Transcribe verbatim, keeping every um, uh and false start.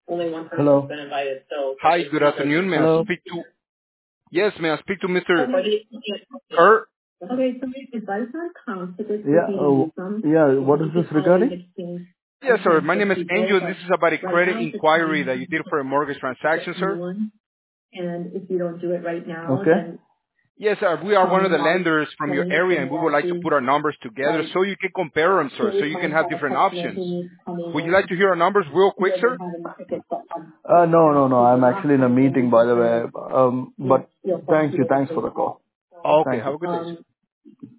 only one person's Hello. been invited, so Hi, it's good not like afternoon. May I Hello. speak to... Yes, may I speak to Mister everybody. Kerr? Okay, so if I sound confident Yeah. Oh, yeah. What is this regarding? Yes, sir. My name is Angel, and this is about a credit inquiry that you did for a mortgage transaction, sir. And if you don't do it right now, Okay. then Yes, sir. We are one of the um, lenders from your area, and we would like to put our numbers together like so you can compare them, sir, so save you my can have call different customer options. who needs to come Would you in like to hear our numbers real quick, rather sir? than having tickets that come. Uh, no, no, no. I'm actually in a meeting, by the way. Um, but thank you. Thanks for the call. Okay, Thank have you. a good day, sir. Um,